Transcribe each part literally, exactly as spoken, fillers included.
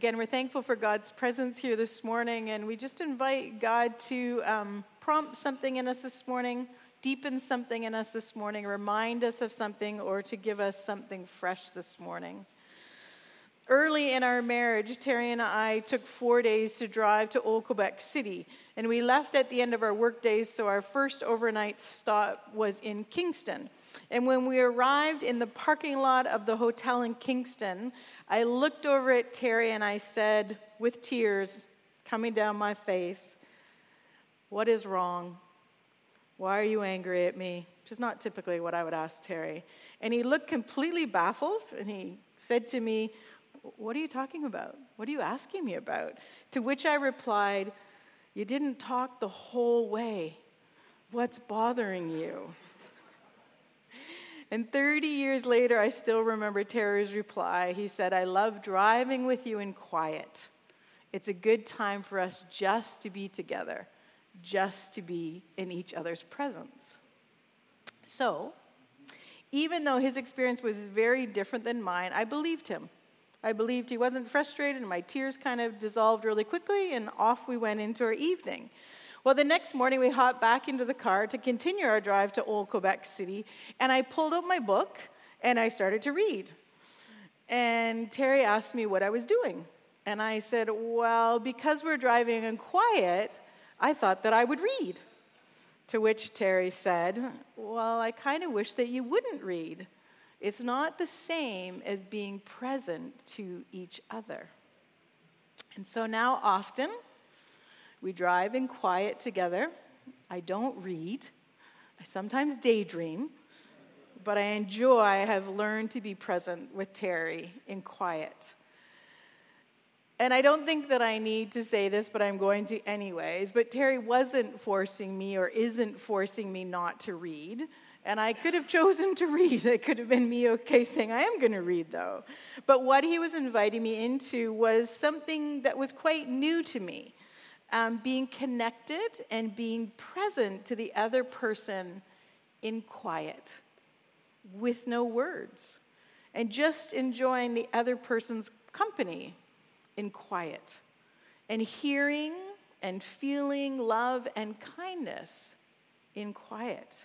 Again, we're thankful for God's presence here this morning, and we just invite God to um, prompt something in us this morning, deepen something in us this morning, remind us of something, or to give us something fresh this morning. Early in our marriage, Terry and I took four days to drive to Old Quebec City, and we left at the end of our work days, so our first overnight stop was in Kingston. And when we arrived in the parking lot of the hotel in Kingston, I looked over at Terry and I said, with tears coming down my face, "What is wrong? Why are you angry at me?" Which is not typically what I would ask Terry. And he looked completely baffled, and he said to me, "What are you talking about? What are you asking me about?" To which I replied, "You didn't talk the whole way. What's bothering you?" And thirty years later, I still remember Terry's reply. He said, "I love driving with you in quiet. It's a good time for us just to be together, just to be in each other's presence." So, even though his experience was very different than mine, I believed him. I believed he wasn't frustrated, and my tears kind of dissolved really quickly, and off we went into our evening. Well, the next morning, we hopped back into the car to continue our drive to Old Quebec City, and I pulled out my book, and I started to read. And Terry asked me what I was doing. And I said, "Well, because we're driving in quiet, I thought that I would read." To which Terry said, "Well, I kind of wish that you wouldn't read. It's not the same as being present to each other." And so now often, we drive in quiet together. I don't read. I sometimes daydream. But I enjoy, I have learned to be present with Terry in quiet. And I don't think that I need to say this, but I'm going to anyways. But Terry wasn't forcing me or isn't forcing me not to read. And I could have chosen to read. It could have been me okay saying, "I am going to read, though." But what he was inviting me into was something that was quite new to me. Um, being connected and being present to the other person in quiet, with no words, and just enjoying the other person's company in quiet, and hearing and feeling love and kindness in quiet.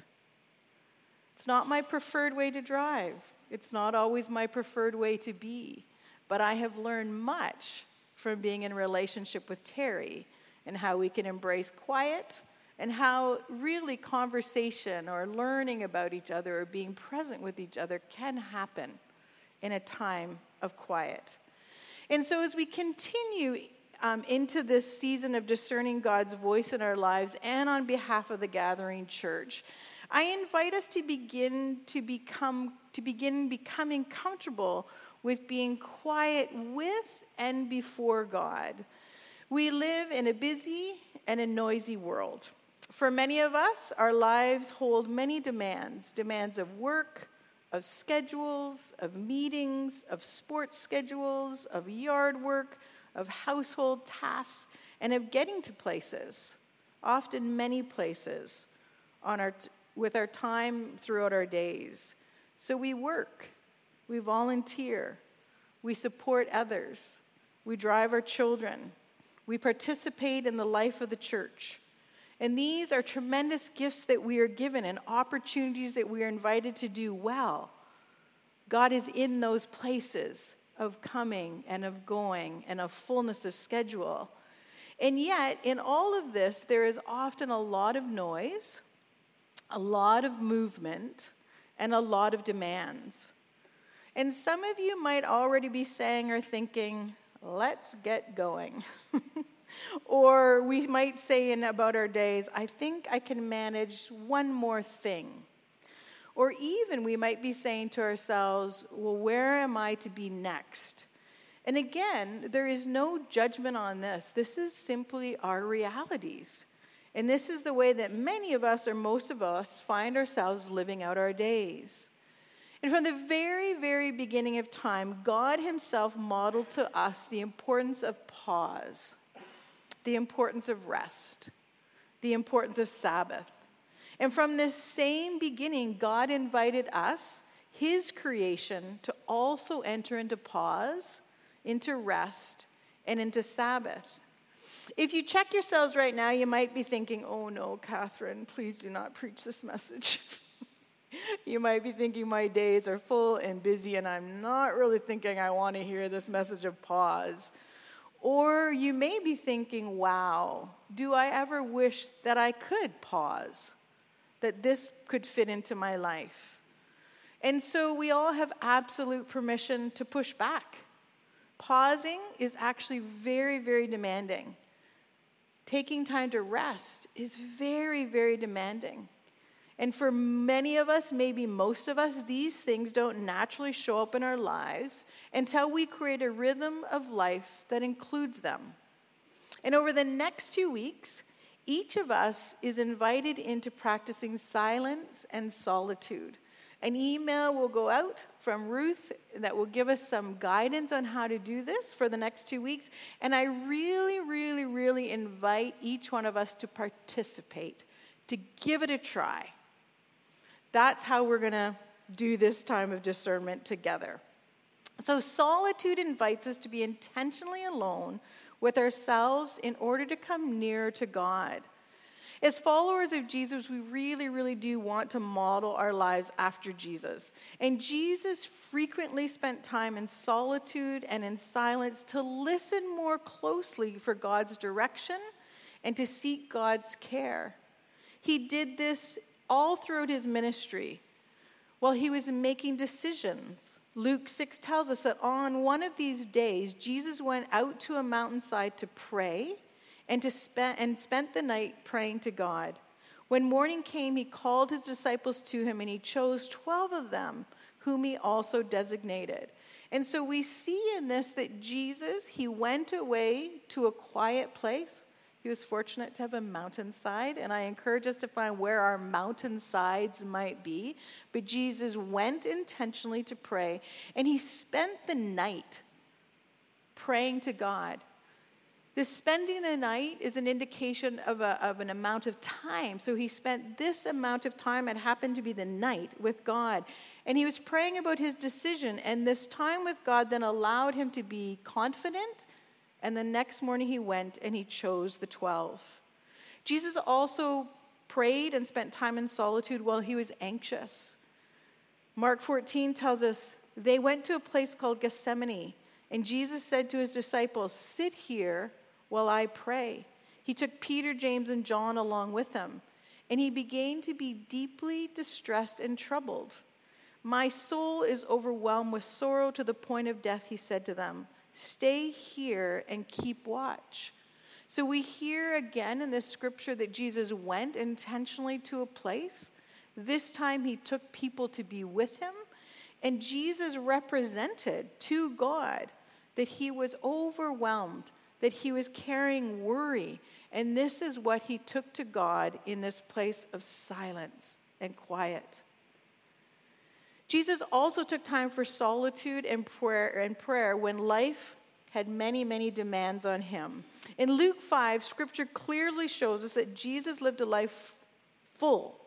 It's not my preferred way to drive. It's not always my preferred way to be, but I have learned much from being in a relationship with Terry, and how we can embrace quiet, and how really conversation or learning about each other or being present with each other can happen in a time of quiet. And so as we continue um, into this season of discerning God's voice in our lives and on behalf of the Gathering Church, I invite us to begin to become to begin becoming comfortable with being quiet with and before God. We live in a busy and a noisy world. For many of us, our lives hold many demands, demands of work, of schedules, of meetings, of sports schedules, of yard work, of household tasks, and of getting to places, often many places, on our with our time throughout our days. So we work, we volunteer, we support others, we drive our children, we participate in the life of the church. And these are tremendous gifts that we are given and opportunities that we are invited to do well. God is in those places of coming and of going and of fullness of schedule. And yet, in all of this, there is often a lot of noise, a lot of movement, and a lot of demands. And some of you might already be saying or thinking, "Let's get going." Or we might say in about our days, "I think I can manage one more thing." Or even we might be saying to ourselves, "Well, where am I to be next?" And again, there is no judgment on this. This is simply our realities. And this is the way that many of us, or most of us, find ourselves living out our days. And from the very, very beginning of time, God himself modeled to us the importance of pause, the importance of rest, the importance of Sabbath. And from this same beginning, God invited us, his creation, to also enter into pause, into rest, and into Sabbath. If you check yourselves right now, you might be thinking, oh no, Catherine, please do not preach this message. You might be thinking my days are full and busy, and I'm not really thinking I want to hear this message of pause. Or you may be thinking, wow, do I ever wish that I could pause, that this could fit into my life? And so we all have absolute permission to push back. Pausing is actually very, very demanding. Taking time to rest is very, very demanding. And for many of us, maybe most of us, these things don't naturally show up in our lives until we create a rhythm of life that includes them. And over the next two weeks, each of us is invited into practicing silence and solitude. An email will go out from Ruth that will give us some guidance on how to do this for the next two weeks. And I really, really, really invite each one of us to participate, to give it a try. That's how we're going to do this time of discernment together. So solitude invites us to be intentionally alone with ourselves in order to come nearer to God. As followers of Jesus, we really, really do want to model our lives after Jesus. And Jesus frequently spent time in solitude and in silence to listen more closely for God's direction and to seek God's care. He did this all throughout his ministry while he was making decisions. Luke six tells us that on one of these days, Jesus went out to a mountainside to pray and to spend and spent the night praying to God. When morning came, he called his disciples to him, and he chose twelve of them, whom he also designated. And so we see in this that Jesus, he went away to a quiet place. He was fortunate to have a mountainside, and I encourage us to find where our mountainsides might be. But Jesus went intentionally to pray, and he spent the night praying to God. This spending the night is an indication of, a, of an amount of time. So he spent this amount of time, it happened to be the night, with God. And he was praying about his decision, and this time with God then allowed him to be confident. And the next morning he went and he chose the twelve. Jesus also prayed and spent time in solitude while he was anxious. Mark fourteen tells us they went to a place called Gethsemane, and Jesus said to his disciples, "Sit here while I pray." He took Peter, James, and John along with him, and he began to be deeply distressed and troubled. "My soul is overwhelmed with sorrow to the point of death," he said to them. "Stay here and keep watch." So we hear again in this scripture that Jesus went intentionally to a place. This time he took people to be with him. And Jesus represented to God that he was overwhelmed, that he was carrying worry. And this is what he took to God in this place of silence and quiet. Jesus also took time for solitude and prayer, and prayer when life had many, many demands on him. In Luke five, scripture clearly shows us that Jesus lived a life full.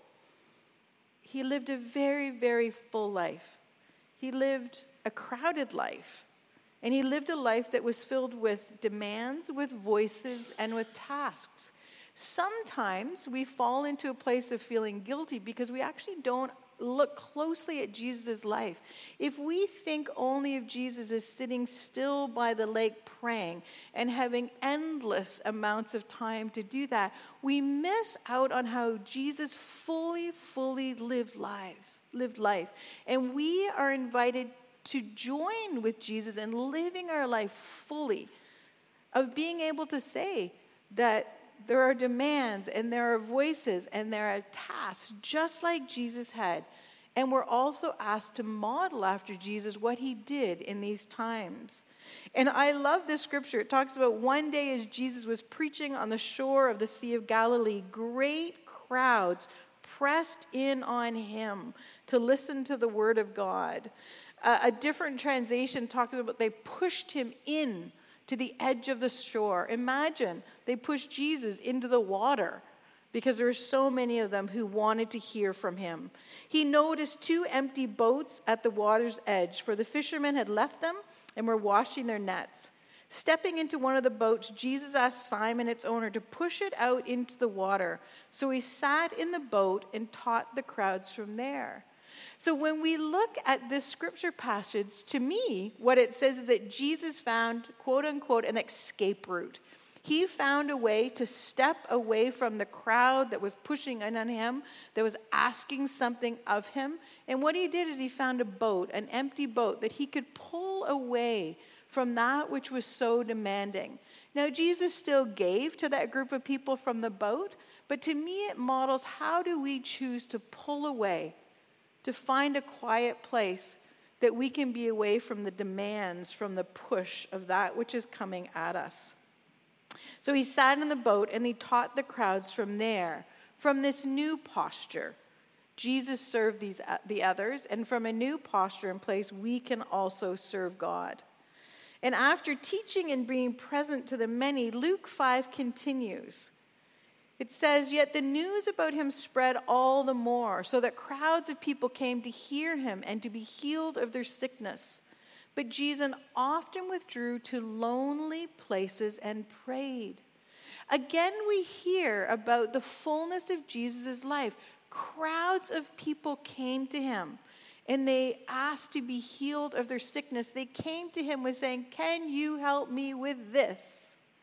He lived a very, very full life. He lived a crowded life. And he lived a life that was filled with demands, with voices, and with tasks. Sometimes we fall into a place of feeling guilty because we actually don't look closely at Jesus' life. If we think only of Jesus as sitting still by the lake praying and having endless amounts of time to do that, we miss out on how Jesus fully, fully lived life, lived life. And we are invited to join with Jesus in living our life fully, of being able to say that there are demands and there are voices and there are tasks just like Jesus had. And we're also asked to model after Jesus what he did in these times. And I love this scripture. It talks about one day as Jesus was preaching on the shore of the Sea of Galilee, great crowds pressed in on him to listen to the word of God. Uh, a different translation talks about they pushed him in to the edge of the shore. Imagine, they pushed Jesus into the water because there were so many of them who wanted to hear from him. He noticed two empty boats at the water's edge, for the fishermen had left them and were washing their nets. Stepping into one of the boats, Jesus asked Simon, its owner, to push it out into the water. So he sat in the boat and taught the crowds from there. So when we look at this scripture passage, to me, what it says is that Jesus found, quote unquote, an escape route. He found a way to step away from the crowd that was pushing in on him, that was asking something of him. And what he did is he found a boat, an empty boat, that he could pull away from that which was so demanding. Now, Jesus still gave to that group of people from the boat, but to me it models how do we choose to pull away, to find a quiet place that we can be away from the demands, from the push of that which is coming at us. So he sat in the boat and he taught the crowds from there, from this new posture. Jesus served these the others, and from a new posture and place, we can also serve God. And after teaching and being present to the many, Luke five continues. It says, "Yet the news about him spread all the more, so that crowds of people came to hear him and to be healed of their sickness. But Jesus often withdrew to lonely places and prayed." Again, we hear about the fullness of Jesus' life. Crowds of people came to him, and they asked to be healed of their sickness. They came to him with saying, "Can you help me with this?"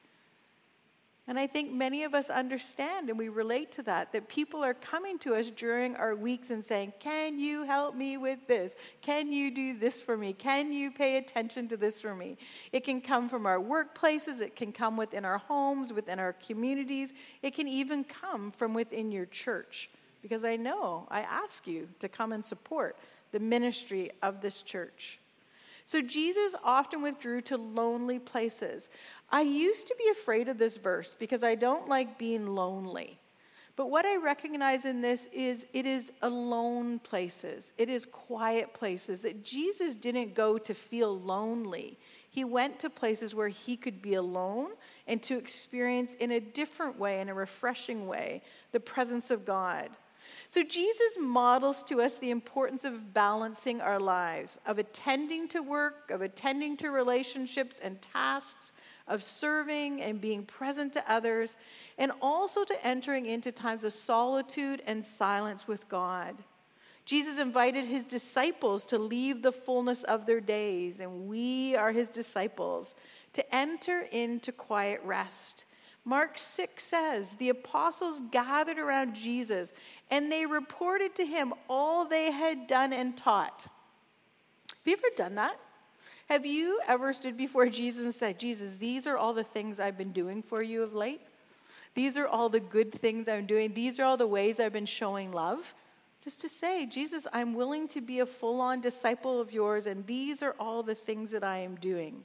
And I think many of us understand and we relate to that, that people are coming to us during our weeks and saying, "Can you help me with this? Can you do this for me? Can you pay attention to this for me?" It can come from our workplaces. It can come within our homes, within our communities. It can even come from within your church. Because I know I ask you to come and support the ministry of this church. So Jesus often withdrew to lonely places. I used to be afraid of this verse because I don't like being lonely. But what I recognize in this is it is alone places. It is quiet places that Jesus didn't go to feel lonely. He went to places where he could be alone and to experience in a different way, in a refreshing way, the presence of God. So Jesus models to us the importance of balancing our lives, of attending to work, of attending to relationships and tasks, of serving and being present to others, and also to entering into times of solitude and silence with God. Jesus invited his disciples to leave the fullness of their days, and we are his disciples, to enter into quiet rest. Mark six says, the apostles gathered around Jesus, and they reported to him all they had done and taught. Have you ever done that? Have you ever stood before Jesus and said, "Jesus, these are all the things I've been doing for you of late. These are all the good things I'm doing. These are all the ways I've been showing love." Just to say, "Jesus, I'm willing to be a full-on disciple of yours, and these are all the things that I am doing."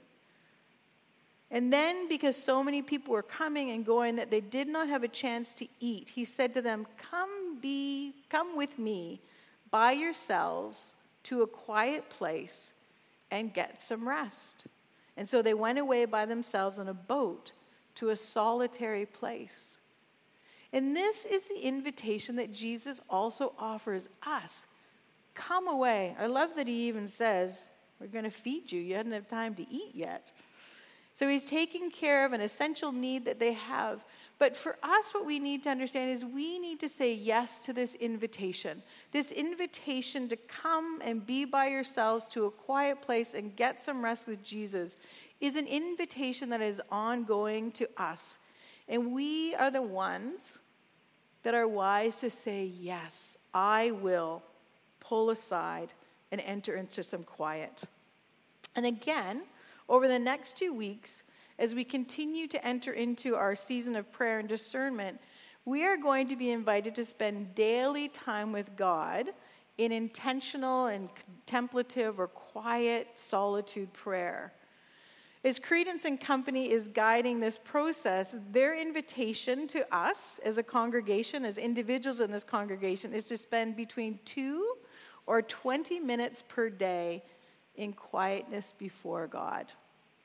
And then, because so many people were coming and going that they did not have a chance to eat, he said to them, come be, come with me by yourselves to a quiet place and get some rest." And so they went away by themselves in a boat to a solitary place. And this is the invitation that Jesus also offers us. Come away. I love that he even says, "We're going to feed you. You hadn't had time to eat yet." So he's taking care of an essential need that they have. But for us, what we need to understand is we need to say yes to this invitation. This invitation to come and be by yourselves to a quiet place and get some rest with Jesus is an invitation that is ongoing to us. And we are the ones that are wise to say, "Yes, I will pull aside and enter into some quiet." And again, over the next two weeks, as we continue to enter into our season of prayer and discernment, we are going to be invited to spend daily time with God in intentional and contemplative or quiet solitude prayer. As Credence and Company is guiding this process, their invitation to us as a congregation, as individuals in this congregation, is to spend between two or twenty minutes per day in quietness before God.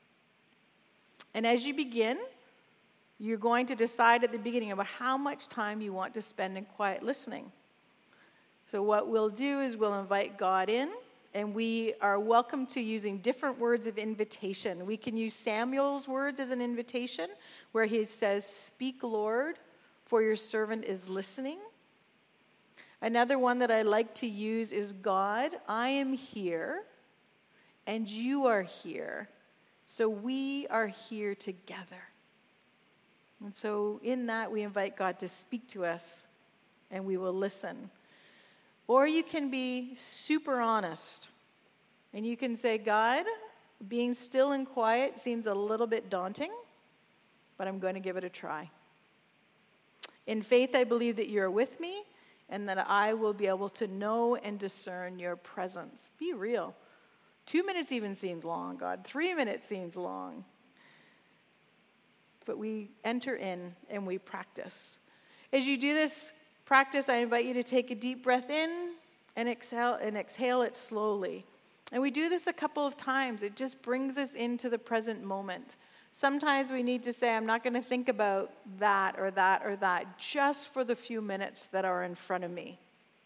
And as you begin, you're going to decide at the beginning about how much time you want to spend in quiet listening. So what we'll do is we'll invite God in And we are welcome to using different words of invitation. We can use Samuel's words as an invitation, where he says, "Speak, Lord, for your servant is listening." Another one that I like to use is, "God, I am here, and you are here, so we are here together." And so in that, we invite God to speak to us, and we will listen. Or you can be super honest, and you can say, "God, being still and quiet seems a little bit daunting, but I'm going to give it a try. In faith, I believe that you're with me and that I will be able to know and discern your presence." Be real. Two minutes even seems long, God. Three minutes seems long. But we enter in and we practice. As you do this practice, I invite you to take a deep breath in and exhale and exhale it slowly. And we do this a couple of times. It just brings us into the present moment. Sometimes we need to say, "I'm not going to think about that or that or that," just for the few minutes that are in front of me.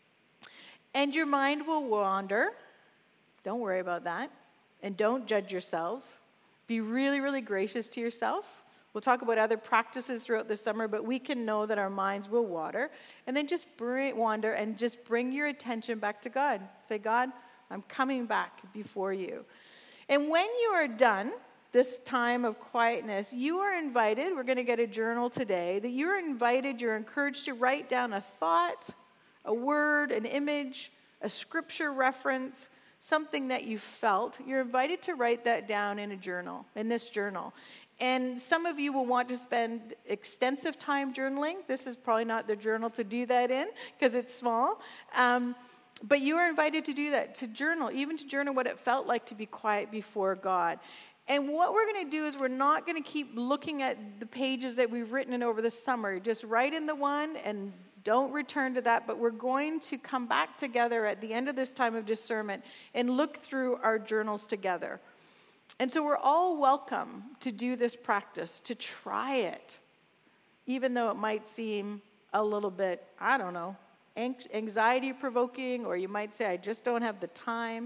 And your mind will wander. Don't worry about that. And don't judge yourselves. Be really, really gracious to yourself. We'll talk about other practices throughout the summer, but we can know that our minds will wander. And then just bring, wander and just bring your attention back to God. Say, "God, I'm coming back before you." And when you are done this time of quietness, you are invited, we're going to get a journal today, that you're invited, you're encouraged to write down a thought, a word, an image, a scripture reference, something that you felt. You're invited to write that down in a journal, in this journal. And some of you will want to spend extensive time journaling. This is probably not the journal to do that in because it's small. Um, but you are invited to do that, to journal, even to journal what it felt like to be quiet before God. And what we're going to do is we're not going to keep looking at the pages that we've written in over the summer. Just write in the one and don't return to that. But we're going to come back together at the end of this time of discernment and look through our journals together. And so we're all welcome to do this practice, to try it, even though it might seem a little bit, I don't know, anxiety-provoking, or you might say, "I just don't have the time."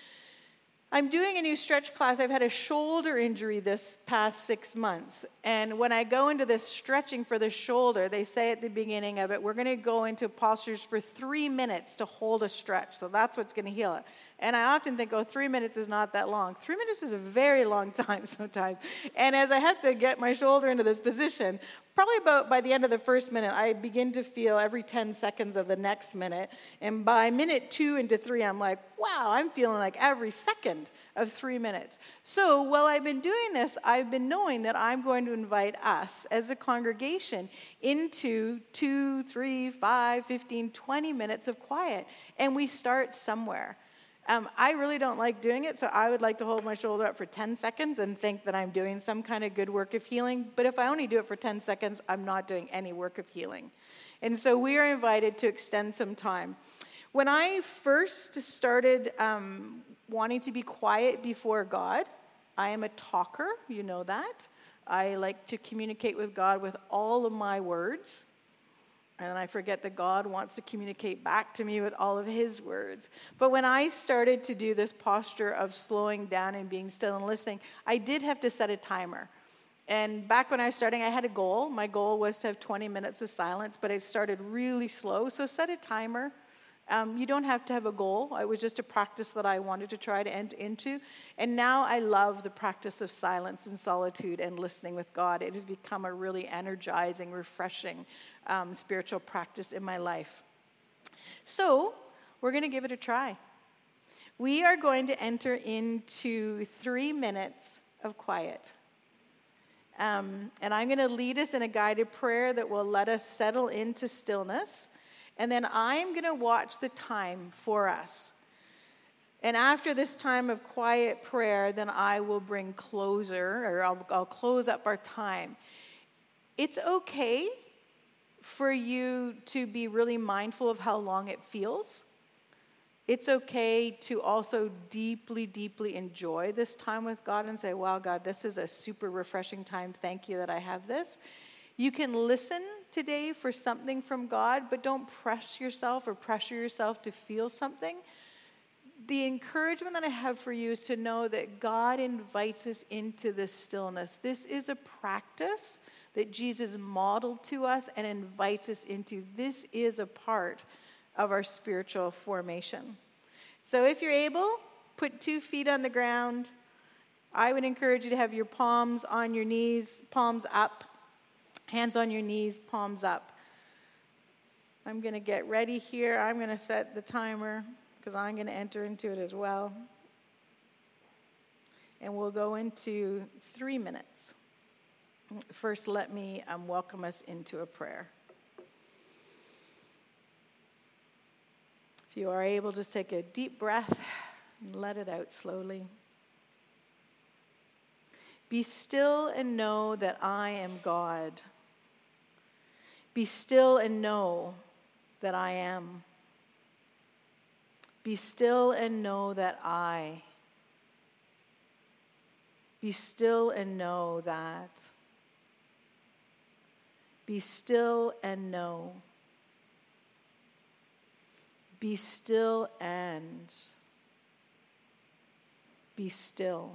I'm doing a new stretch class. I've had a shoulder injury this past six months. And when I go into this stretching for the shoulder, they say at the beginning of it, we're going to go into postures for three minutes to hold a stretch. So that's what's going to heal it. And I often think, oh, three minutes is not that long. Three minutes is a very long time sometimes. And as I have to get my shoulder into this position, probably about by the end of the first minute, I begin to feel every ten seconds of the next minute. And by minute two into three, I'm like, wow, I'm feeling like every second of three minutes. So while I've been doing this, I've been knowing that I'm going to invite us as a congregation into two, three, five, fifteen, twenty minutes of quiet. And we start somewhere. Um, I really don't like doing it, so I would like to hold my shoulder up for ten seconds and think that I'm doing some kind of good work of healing. But if I only do it for ten seconds, I'm not doing any work of healing. And so we are invited to extend some time. When I first started um, wanting to be quiet before God, I am a talker, you know that. I like to communicate with God with all of my words. And I forget that God wants to communicate back to me with all of his words. But when I started to do this posture of slowing down and being still and listening, I did have to set a timer. And back when I was starting, I had a goal. My goal was to have twenty minutes of silence, but I started really slow. So set a timer. Um, you don't have to have a goal. It was just a practice that I wanted to try to enter into. And now I love the practice of silence and solitude and listening with God. It has become a really energizing, refreshing um, spiritual practice in my life. So we're going to give it a try. We are going to enter into three minutes of quiet. Um, and I'm going to lead us in a guided prayer that will let us settle into stillness. And then I'm going to watch the time for us. And after this time of quiet prayer, then I will bring closer, or I'll, I'll close up our time. It's okay for you to be really mindful of how long it feels. It's okay to also deeply, deeply enjoy this time with God and say, wow, God, this is a super refreshing time. Thank you that I have this. You can listen today for something from God, but don't press yourself or pressure yourself to feel something. the encouragement that I have for you is to know that God invites us into this stillness. This is a practice that Jesus modeled to us and invites us into. This is a part of our spiritual formation. So if you're able, put two feet on the ground. I would encourage you to have your palms on your knees, palms up, hands on your knees, palms up. I'm going to get ready here. I'm going to set the timer because I'm going to enter into it as well. And we'll go into three minutes. First, let me um, welcome us into a prayer. If you are able, just take a deep breath and let it out slowly. Be still and know that I am God. Be still and know that I am. Be still and know that I. Be still and know that. Be still and know. Be still and. Be still.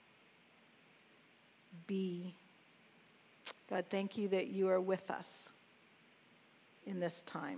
Be. God, thank you that you are with us in this time.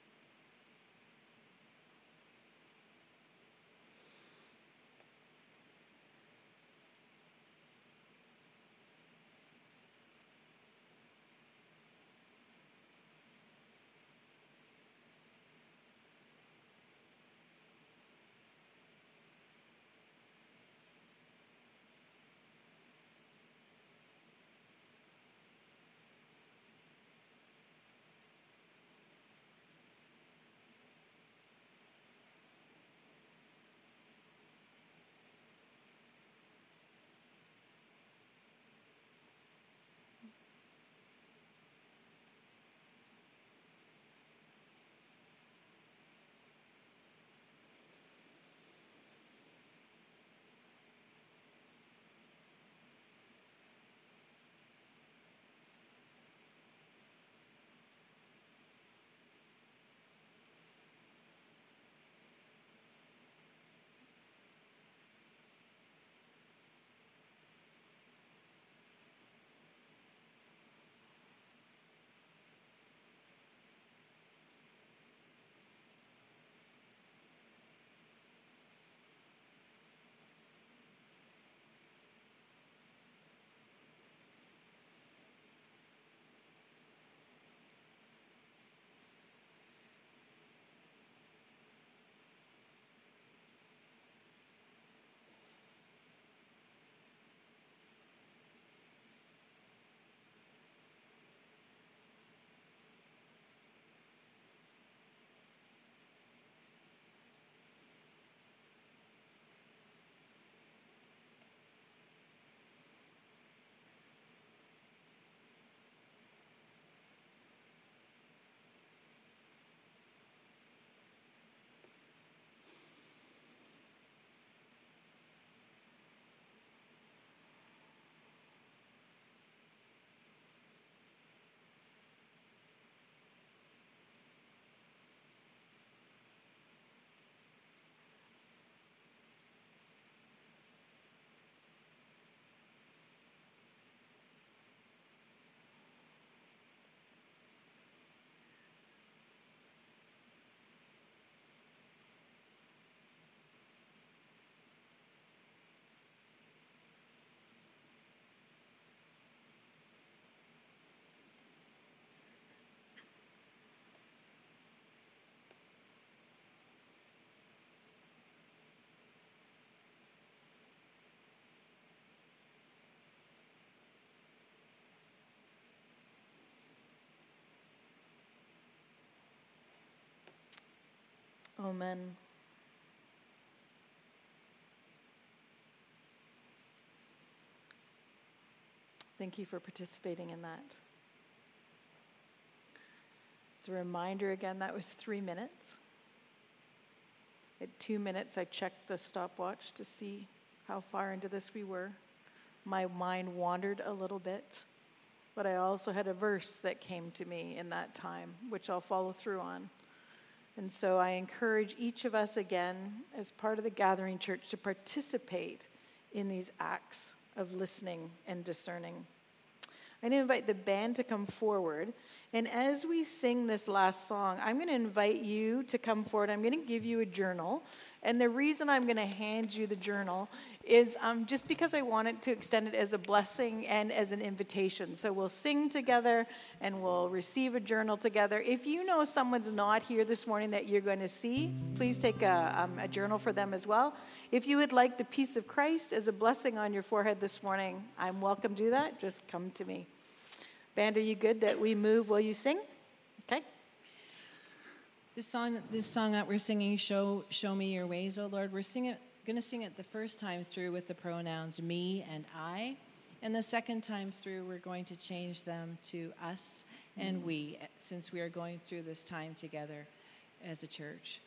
Amen. Thank you for participating in that. It's a reminder again, that was three minutes. At two minutes, I checked the stopwatch to see how far into this we were. My mind wandered a little bit, but I also had a verse that came to me in that time, which I'll follow through on. And so I encourage each of us again, as part of the Gathering Church, to participate in these acts of listening and discerning. I'm going to invite the band to come forward. And as we sing this last song, I'm going to invite you to come forward. I'm going to give you a journal. And the reason I'm going to hand you the journal is um, just because I wanted to extend it as a blessing and as an invitation. So we'll sing together and we'll receive a journal together. If you know someone's not here this morning that you're going to see, please take a, um, a journal for them as well. If you would like the peace of Christ as a blessing on your forehead this morning, I'm welcome to do that. Just come to me. Band, are you good that we move while you sing? Okay. This song, this song that we're singing, "Show Show Me Your Ways, O Lord," we're singing, going to sing it the first time through with the pronouns me and I, and the second time through we're going to change them to us and we, since we are going through this time together as a church.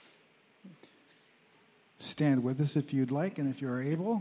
Stand with us if you'd like and if you're able.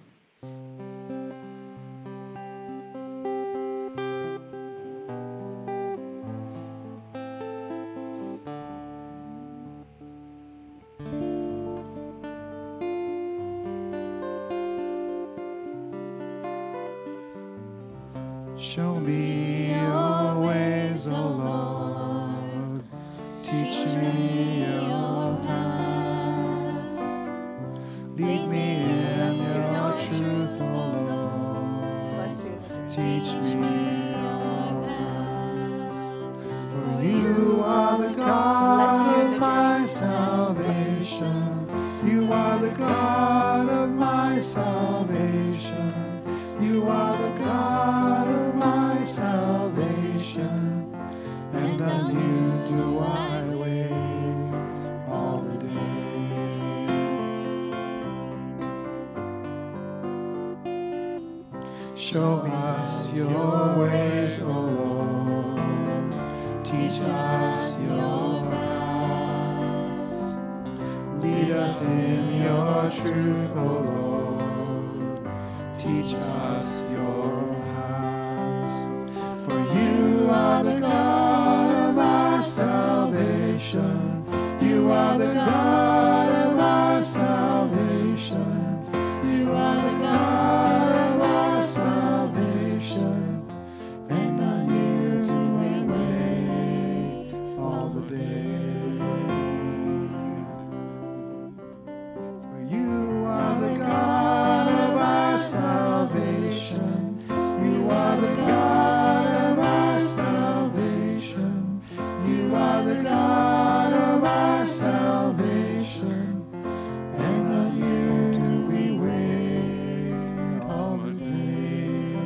Show me your ways, O Lord. Teach me your paths. Lead me in your truth, O Lord. Teach me your paths. For you are the God of my salvation. You are the God of my salvation. You are the God of my salvation, and on you do I wait all the day. Show us your ways, O Lord. Teach us your paths. Lead us in your truth, O Lord. Teach us your paths. For you are the God of our salvation. You are the God of our salvation. You are the God of our salvation. And on you do we wait all the day. For you are the God of our salvation. You are the God of our salvation. You are the God of our salvation. And on you do we wait all the day.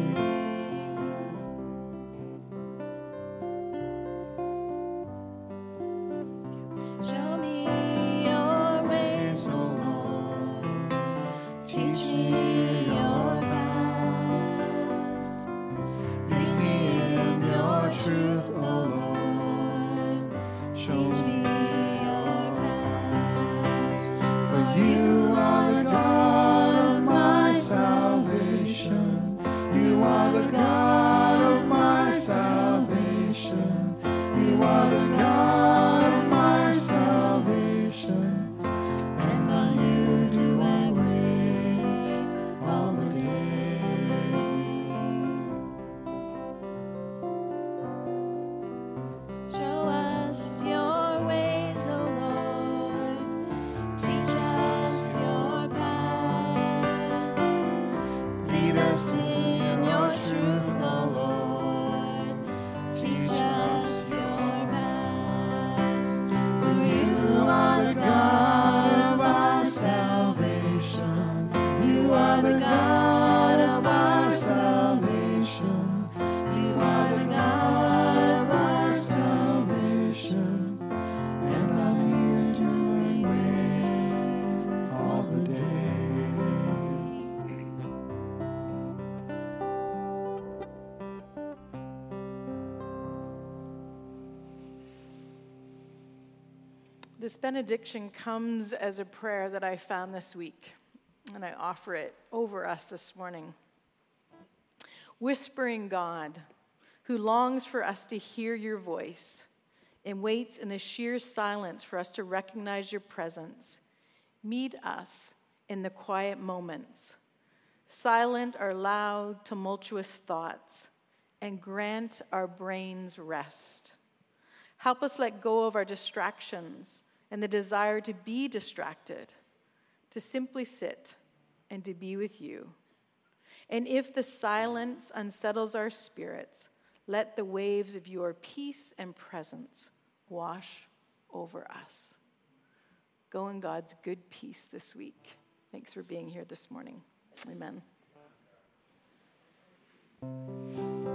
Show me your ways, O Lord. teach me your paths. Lead me in your truth, O Lord. Show me your paths. For you are the God of my salvation. You are the God of my salvation. You are the God of my salvation. And on you do I wait all the day. Show us your ways, O Lord. Teach us your paths. Lead us in your truth, O Lord. Teach us your paths. For you are the God of our salvation. You are the God of our salvation. You are the God of our salvation. And on you do we wait all the day. This benediction comes as a prayer that I found this week, and I offer it over us this morning. Whispering God, who longs for us to hear your voice, and waits in the sheer silence for us to recognize your presence. Meet us in the quiet moments. Silent our loud, tumultuous thoughts, and grant our brains rest. Help us let go of our distractions and the desire to be distracted, to simply sit and to be with you. And if the silence unsettles our spirits, let the waves of your peace and presence wash over us. Go in God's good peace this week. Thanks for being here this morning. Amen.